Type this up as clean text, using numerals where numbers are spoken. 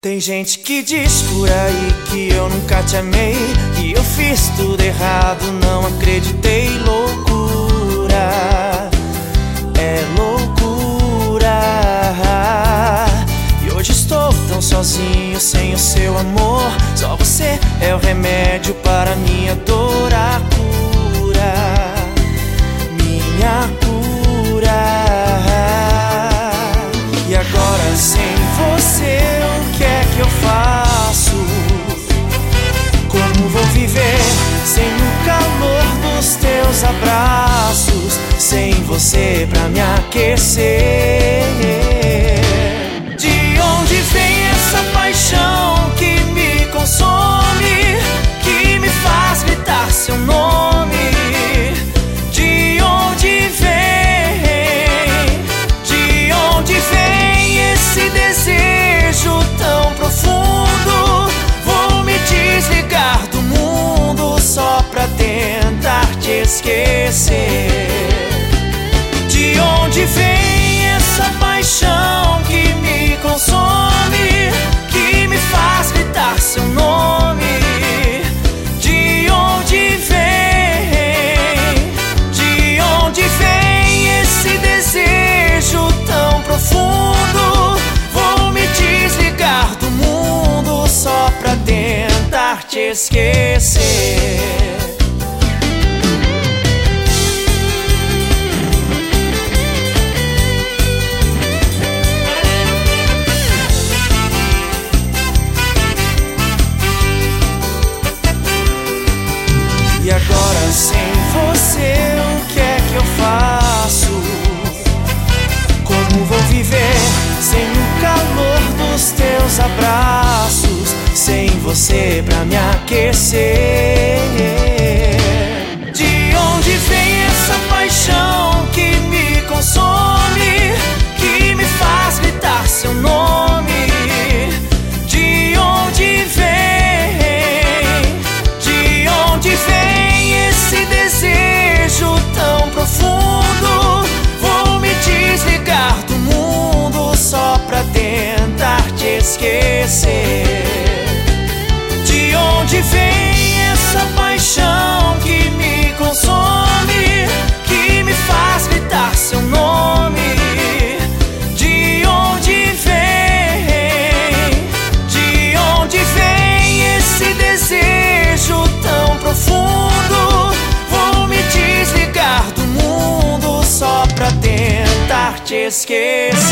Tem gente que diz por aí que eu nunca te amei, que eu fiz tudo errado, não acreditei. Loucura, é loucura. E hoje estou tão sozinho sem o seu amor. Só você é o remédio para minha dor, a cura, minha cura. E agora sem você o que é que eu faço? Como vou viver sem o calor dos teus abraços, sem você pra me aquecer? De onde vem essa paixão que me consome, que me faz gritar seu nome? De onde vem? De onde vem esse desejo tão profundo? Vou me desligar do mundo só pra tentar te esquecer. De onde vem essa paixão que me consome, que me faz gritar seu nome? De onde vem? De onde vem esse desejo tão profundo? Vou me desligar do mundo só pra tentar te esquecer. E agora sem você o que é que eu faço? Como vou viver sem o calor dos teus abraços, sem você pra me aquecer? De onde vem essa paixão que me consome, que me faz gritar seu nome? De onde vem? De onde vem esse desejo tão profundo? Vou me desligar do mundo só pra tentar te esquecer. De onde vem essa paixão que me consome, que me faz gritar seu nome? De onde vem? De onde vem esse desejo tão profundo? Vou me desligar do mundo só pra tentar te esquecer.